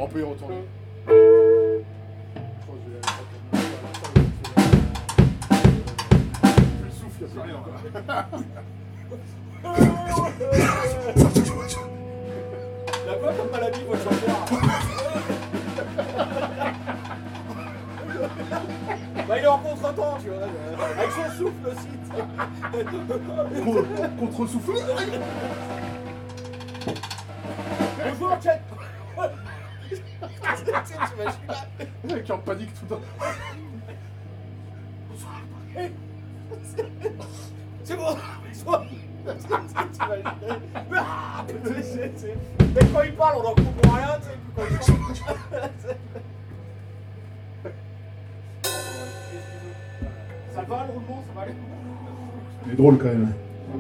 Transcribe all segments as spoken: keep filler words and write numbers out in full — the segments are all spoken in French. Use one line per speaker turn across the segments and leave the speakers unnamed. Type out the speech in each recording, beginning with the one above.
On peut y retourner. Le souffle, il n'y a plus rien.
La quoi comme maladie, votre chanteur? Bah il est en contre-temps, tu vois, avec son souffle aussi.
Contre-souffle.
Bonjour, Chen.
Le mec est en panique tout le temps.
C'est bon. Mais quand il parle, on n'en comprend rien, tu sais, quand il chante. Ça va le roulement, ça va aller.
Il est drôle quand même.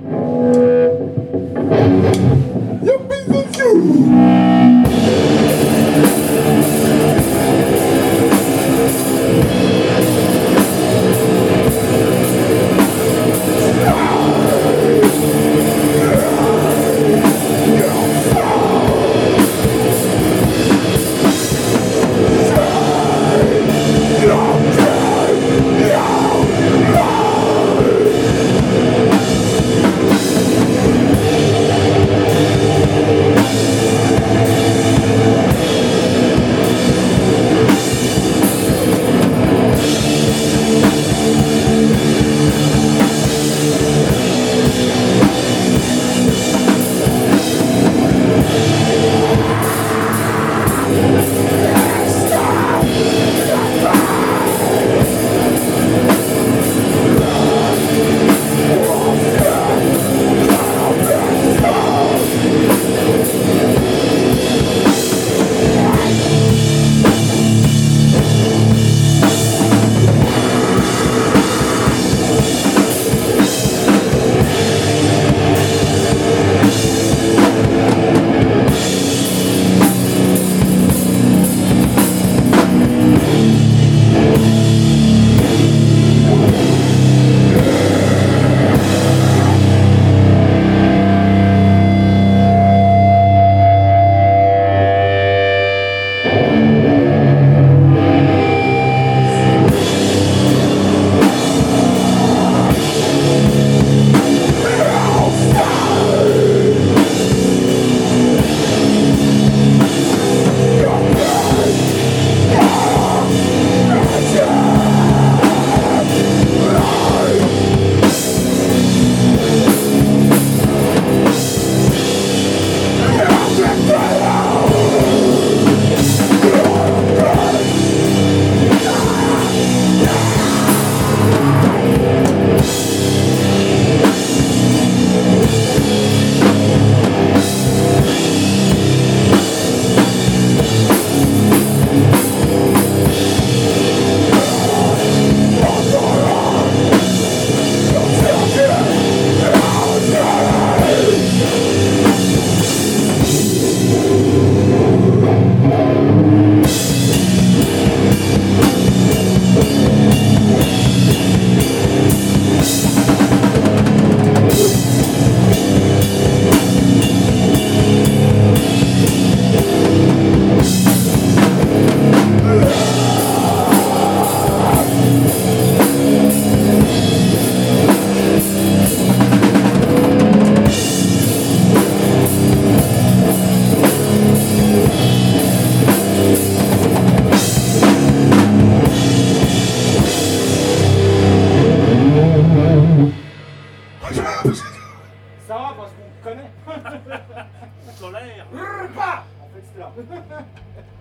Ça va parce qu'on te connaît.
Solaire.
En fait, c'est là.